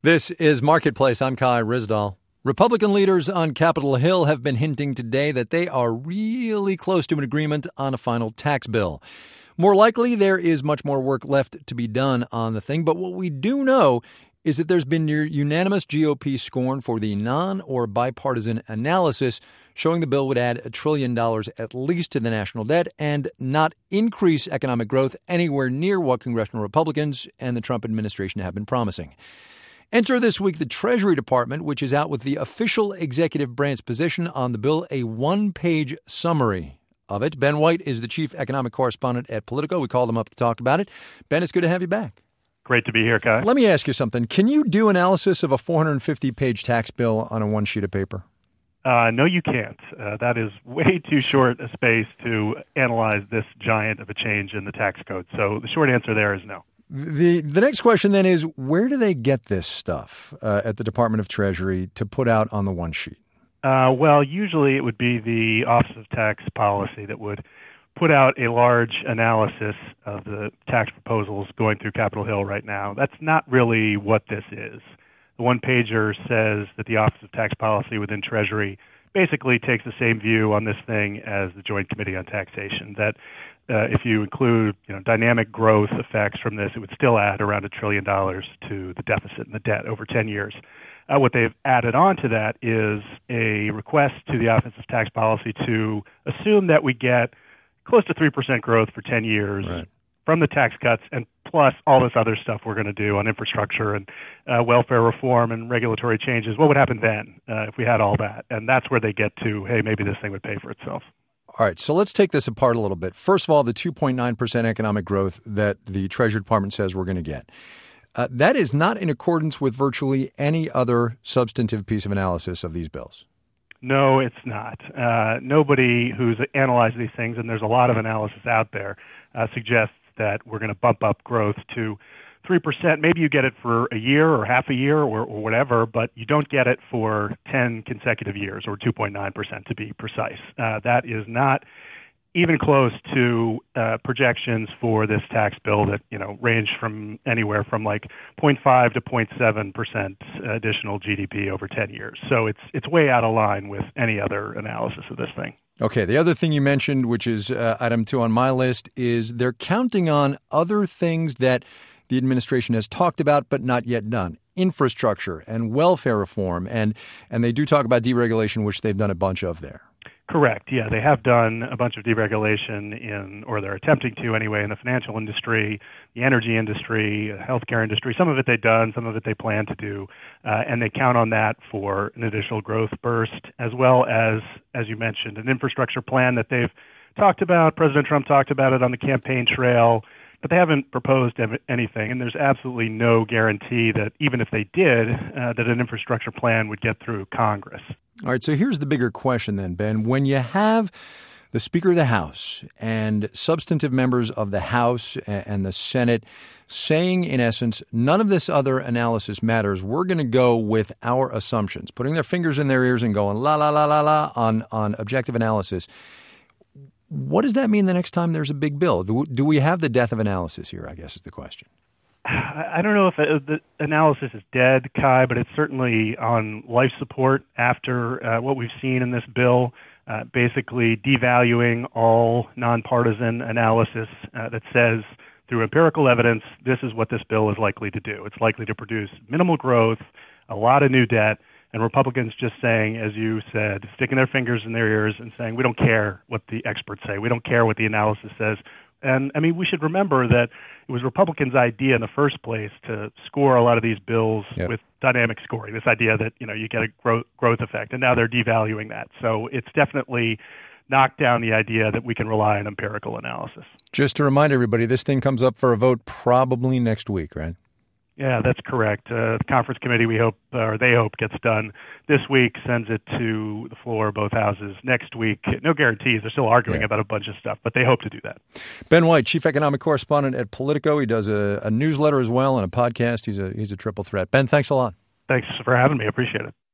This is Marketplace. I'm Kai Ryssdal. Republican leaders on Capitol Hill have been hinting today that they are really close to an agreement on a final tax bill. More likely, there is much more work left to be done on the thing. But what we do know is that there's been unanimous GOP scorn for the non- or bipartisan analysis showing the bill would add $1 trillion at least to the national debt and not increase economic growth anywhere near what congressional Republicans and the Trump administration have been promising. Enter this week the Treasury Department, which is out with the official executive branch position on the bill, a one-page summary of it. Ben White is the chief economic correspondent at Politico. We called him up to talk about it. Ben, it's good to have you back. Great to be here, Kai. Let me ask you something. Can you do analysis of a 450-page tax bill on a one sheet of paper? No, you can't. That is way too short a space to analyze this giant of a change in the tax code. So the short answer there is no. The next question then is, where do they get this stuff at the Department of Treasury to put out on the one sheet? Well, usually it would be the Office of Tax Policy that would put out a large analysis of the tax proposals going through Capitol Hill right now. That's not really what this is. The one-pager says that the Office of Tax Policy within Treasury basically takes the same view on this thing as the Joint Committee on Taxation, that if you include dynamic growth effects from this, it would still add around $1 trillion to the deficit and the debt over 10 years. What they've added on to that is a request to the Office of Tax Policy to assume that we get close to 3% growth for 10 years from the tax cuts and plus all this other stuff we're going to do on infrastructure and welfare reform and regulatory changes. What would happen then if we had all that? And that's where they get to, hey, maybe this thing would pay for itself. All right, so let's take this apart a little bit. First of all, the 2.9% economic growth that the Treasury Department says we're going to get. That is not in accordance with virtually any other substantive piece of analysis of these bills. No, it's not. Nobody who's analyzed these things, and there's a lot of analysis out there, suggests that we're going to bump up growth to 3%. Maybe you get it for a year or half a year or whatever, but you don't get it for 10 consecutive years, or 2.9% to be precise. That is not even close to projections for this tax bill that range from anywhere from like 0.5 to 0.7% additional GDP over 10 years. So it's way out of line with any other analysis of this thing. Okay, the other thing you mentioned, which is item 2 on my list, is they're counting on other things that the administration has talked about but not yet done. Infrastructure and welfare reform, and they do talk about deregulation, which they've done a bunch of there. Correct. Yeah, they have done a bunch of deregulation or they're attempting to anyway, in the financial industry, the energy industry, healthcare industry. Some of it they've done, some of it they plan to do, and they count on that for an additional growth burst, as well as you mentioned, an infrastructure plan that they've talked about. President Trump talked about it on the campaign trail, but they haven't proposed anything, and there's absolutely no guarantee that even if they did, that an infrastructure plan would get through Congress. All right, so here's the bigger question then, Ben. When you have the Speaker of the House and substantive members of the House and the Senate saying, in essence, none of this other analysis matters, we're going to go with our assumptions, putting their fingers in their ears and going la, la, la, la, la on objective analysis, what does that mean the next time there's a big bill? Do we have the death of analysis here, I guess is the question. I don't know if the analysis is dead, Kai, but it's certainly on life support after what we've seen in this bill, basically devaluing all nonpartisan analysis that says through empirical evidence, this is what this bill is likely to do. It's likely to produce minimal growth, a lot of new debt, and Republicans just saying, as you said, sticking their fingers in their ears and saying, we don't care what the experts say. We don't care what the analysis says. And, I mean, we should remember that it was Republicans' idea in the first place to score a lot of these bills with dynamic scoring, this idea that, you get a growth effect, and now they're devaluing that. So it's definitely knocked down the idea that we can rely on empirical analysis. Just to remind everybody, this thing comes up for a vote probably next week, right? Yeah, that's correct. The conference committee, they hope gets done this week, sends it to the floor of both houses next week. No guarantees. They're still arguing about a bunch of stuff, but they hope to do that. Ben White, chief economic correspondent at Politico. He does a newsletter as well and a podcast. He's a triple threat. Ben, thanks a lot. Thanks for having me. I appreciate it.